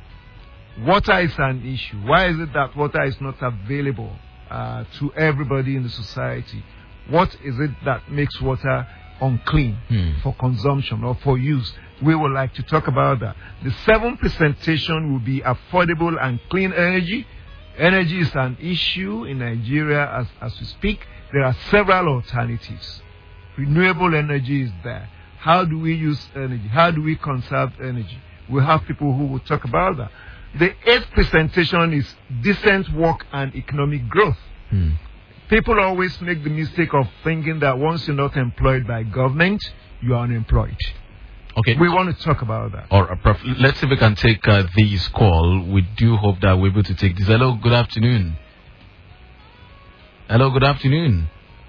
Water is an issue. Why is it that water is not available to everybody in the society? What is it that makes water unclean for consumption or for use? We would like to talk about that. The seventh presentation will be affordable and clean energy. Energy is an issue in Nigeria as we speak. There are several alternatives. Renewable energy is there. How do we use energy? How do we conserve energy? We have people who will talk about that. The eighth presentation is decent work and economic growth. People always make the mistake of thinking that once you're not employed by government, you are unemployed. Okay. We want to talk about that. All right, Prof. Let's see if we can take this call. We do hope that we're able to take this. Hello, good afternoon. Hello, good afternoon.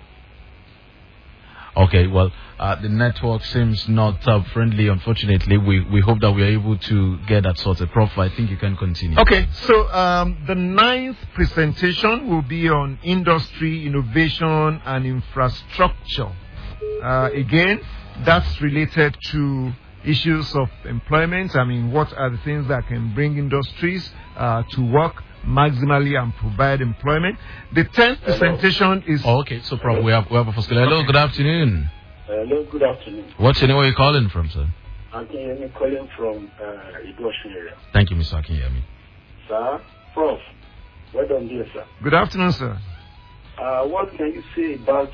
Okay, well, the network seems not friendly, unfortunately. We hope that we are able to get that sorted. Prof, I think you can continue. Okay, so the 9th presentation will be on industry, innovation, and infrastructure. Again, that's related to issues of employment. I mean, what are the things that can bring industries to work maximally and provide employment? The 10th presentation is... Oh, okay, so Prof, we have a first. Hello, good afternoon. Hello, good afternoon. What's your name? Where are you calling from, sir? Akinyemi calling from Ido-Osun area. Thank you, Mr. Akinyemi. Sir, Prof, well done dear, sir. Good afternoon, sir. What can you say about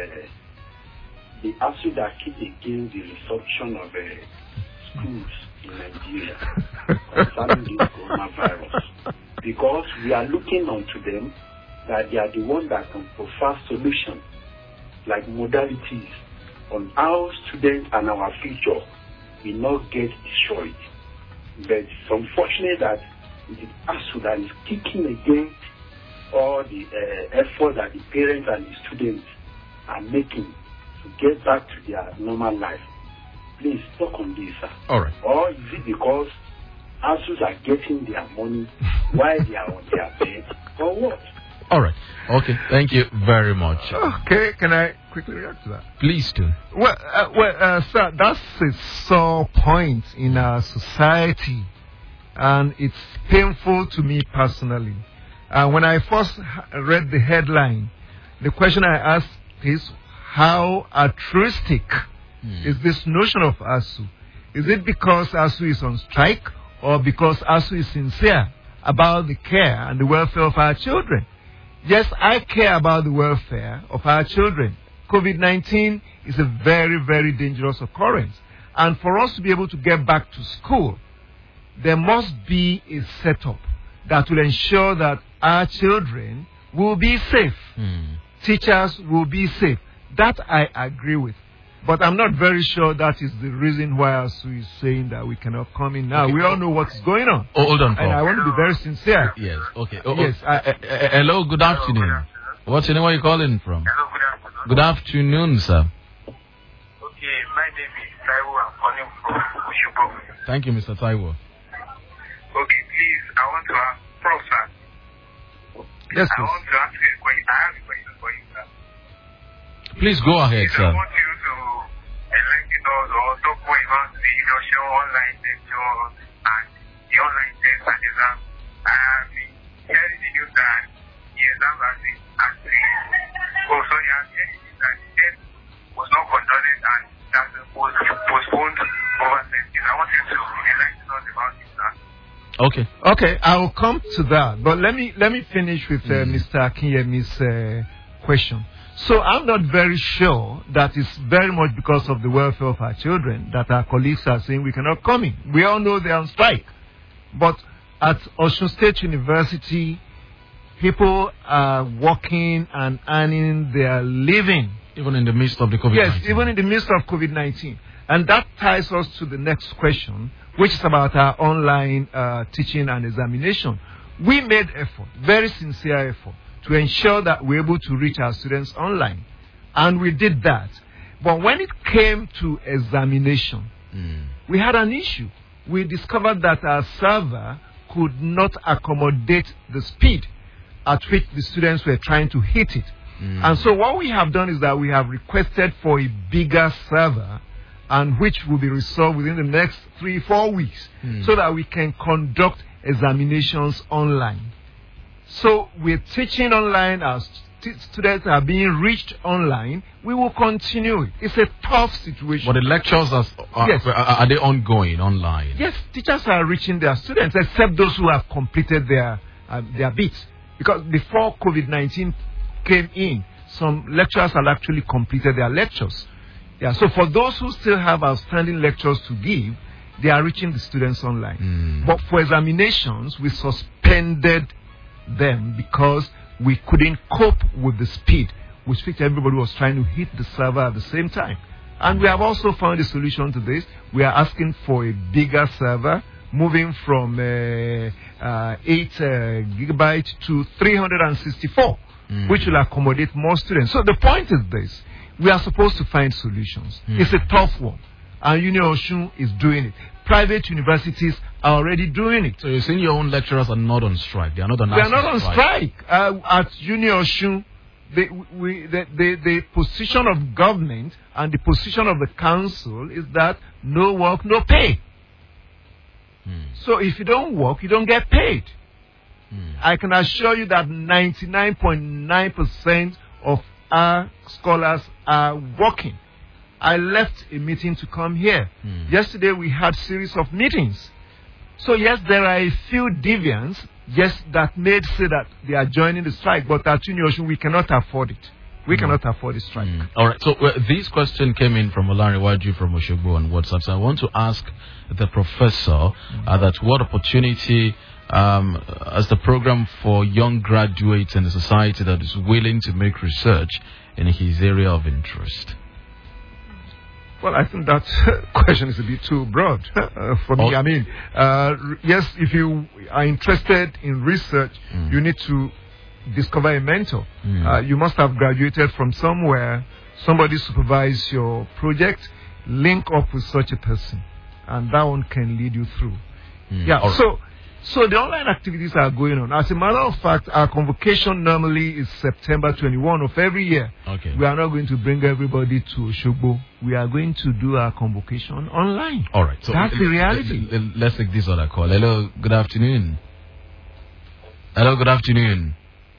the ASU that keep against the resumption of schools in Nigeria concerning this coronavirus? Because we are looking onto them that they are the ones that can provide solutions like modalities on how students and our future will not get destroyed. But it's unfortunate that it is ASU that is kicking against all the effort that the parents and the students are making to get back to their normal life. Please talk on this, sir. All right. Or is it because ASUs are getting their money while they are on their bed, or what? All right. Okay. Thank you very much. Okay, can I quickly react to that? Please do. Well, sir, that's a sore point in our society, and it's painful to me personally. When I first read the headline, the question I asked is, how altruistic is this notion of ASU? Is it because ASU is on strike, or because ASU is sincere about the care and the welfare of our children? Yes, I care about the welfare of our children. COVID-19 is a very, very dangerous occurrence. And for us to be able to get back to school, there must be a setup that will ensure that our children will be safe. Teachers will be safe. That I agree with. But I'm not very sure that is the reason why ASU is saying that we cannot come in now. Okay. We all know what's going on. Oh, hold on, Paul. And I want to be very sincere. Yes, okay. Yes. Hello, good afternoon. What's your name? Where are you calling from? Hello, good afternoon. Good afternoon, sir. Okay, my name is Taiwo. I'm calling from Oshobo. Thank you, Mr. Taiwo. Okay, please, I want to ask Prof, sir. Yes, I want to ask you a question. I have a question for you, sir. Please go ahead, sir. I want you to enlighten us or talk more about the industrial online lecture and the online test and exam. I have been hearing the news that the exam has been that the test was not conducted and that was postponed over 10 days. I want you to enlighten us about this, sir. Okay, I will come to that. But let me finish with Mr. Akinyemi's question. So I'm not very sure that it's very much because of the welfare of our children that our colleagues are saying we cannot come in. We all know they're on strike. But at Osun State University, people are working and earning their living. Even in the midst of the COVID-19. Yes, even in the midst of COVID-19. And that ties us to the next question, which is about our online teaching and examination. We made effort, very sincere effort, to ensure that we're able to reach our students online. And we did that. But when it came to examination, we had an issue. We discovered that our server could not accommodate the speed at which the students were trying to hit it. And so what we have done is that we have requested for a bigger server, and which will be resolved within the next 3-4 weeks, so that we can conduct examinations online. So we're teaching online, our students are being reached online. We will continue it. It's a tough situation. But the lectures are they ongoing online? Yes, teachers are reaching their students, except those who have completed their bits. Because before COVID-19 came in, some lecturers had actually completed their lectures. Yeah, so for those who still have outstanding lectures to give, they are reaching the students online. But for examinations, we suspended them because we couldn't cope with the speed with which everybody was trying to hit the server at the same time. And we have also found a solution to this. We are asking for a bigger server, moving from 8 gigabytes to 364, which will accommodate more students. So the point is this. We are supposed to find solutions. It's a tough one. And Uni Osun is doing it. Private universities are already doing it. So you're saying your own lecturers are not on strike? They are not on strike. At Uni Osun, the position of government and the position of the council is that no work, no pay. So if you don't work, you don't get paid. I can assure you that 99.9% of our scholars are working. I left a meeting to come here. Yesterday we had series of meetings. So yes, there are a few deviants, yes, that may say that they are joining the strike, but at Uni Osun we cannot afford it. We cannot afford a strike. All right. So this question came in from Olariwaju from Oshogbo on WhatsApp. So I want to ask the professor that what opportunity as the program for young graduates in the society that is willing to make research in his area of interest. Well, I think that question is a bit too broad for me. I mean, yes, if you are interested in research, you need to discover a mentor. You must have graduated from somewhere. Somebody supervise your project. Link up with such a person, and that one can lead you through. So the online activities are going on. As a matter of fact, our convocation normally is September 21 of every year. Okay. We are not going to bring everybody to Oshogbo. We are going to do our convocation online. All right. So that's the reality. Let's take this other call. Hello, good afternoon. Hello, good afternoon.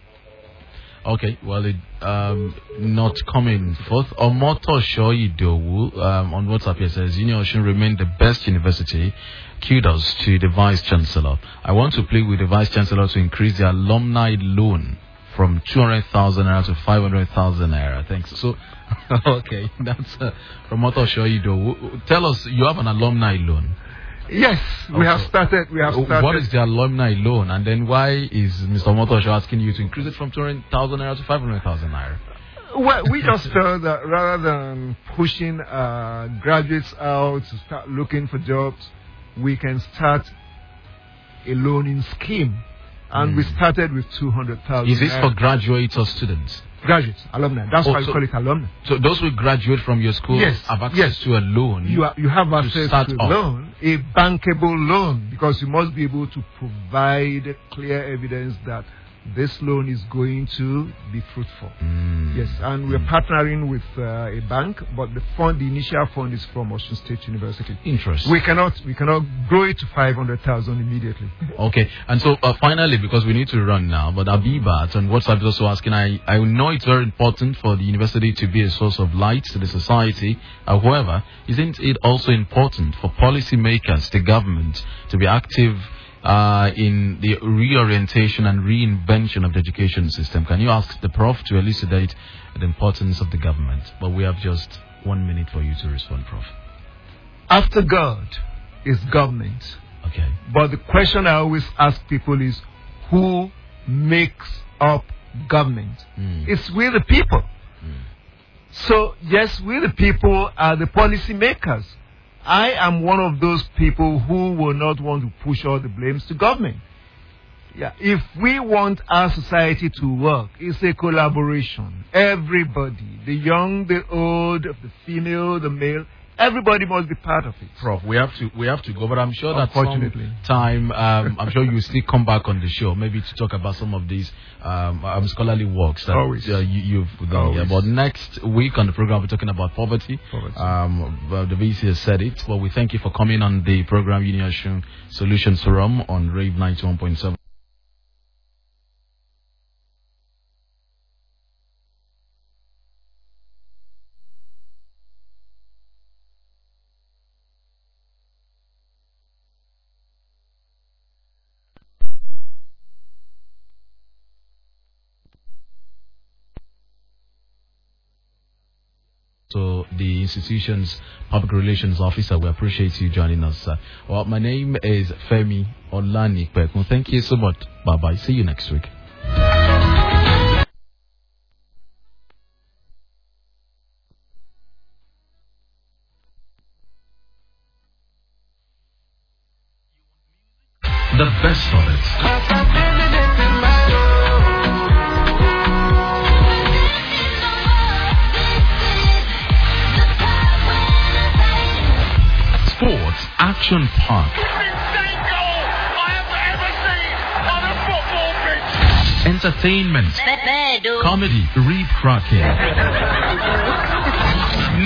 Okay, well, it not coming forth. Omoto Shoidowu on WhatsApp here says, Uni Osun remain the best university. Kudos to the Vice Chancellor. I want to plead with the Vice Chancellor to increase the alumni loan from 200,000 naira to 500,000 naira. Thanks. So, okay, that's from Omoto Shoidowu. Tell us, you have an alumni loan. Yes, we have started. What is the alumni loan, and then why is Mr. Motosho asking you to increase it from 200,000 naira to 500,000 naira? Well, we just felt that rather than pushing graduates out to start looking for jobs, we can start a loaning scheme, and we started with 200,000. Is this for graduates or students? Graduates, alumni. That's why we call it alumni. So those who graduate from your school have access to a loan. You have access to a loan, a bankable loan, because you must be able to provide clear evidence that this loan is going to be fruitful. Yes, and we're partnering with a bank, but the initial fund is from Osun State University. Interesting. We cannot grow it to 500,000 immediately. Okay, and so finally, because we need to run now, but Abibat on WhatsApp is also asking, I know it's very important for the university to be a source of light to the society. However, isn't it also important for policymakers, the government, to be active in the reorientation and reinvention of the education system? Can you ask the Prof to elucidate the importance of the government? But we have just 1 minute for you to respond, Prof. After God is government. Okay. But the question I always ask people is, who makes up government? It's we the people. So, yes, we the people are the policy makers. I am one of those people who will not want to push all the blames to government. Yeah, if we want our society to work, it's a collaboration. Everybody, the young, the old, the female, the male, everybody must be part of it. Prof, we have to go, but I'm sure that time, I'm sure you still come back on the show, maybe to talk about some of these scholarly works that you've done here. But next week on the program, we're talking about poverty. The VC has said it, but we thank you for coming on the program, Uni Osun Solutions Forum on Rave 91.7. So the institution's public relations officer, we appreciate you joining us, sir. Well, my name is Femi Olanikpekun. Thank you so much. Bye-bye. See you next week. experts. Sports Action Park. Entertainment, comedy, reap cracking.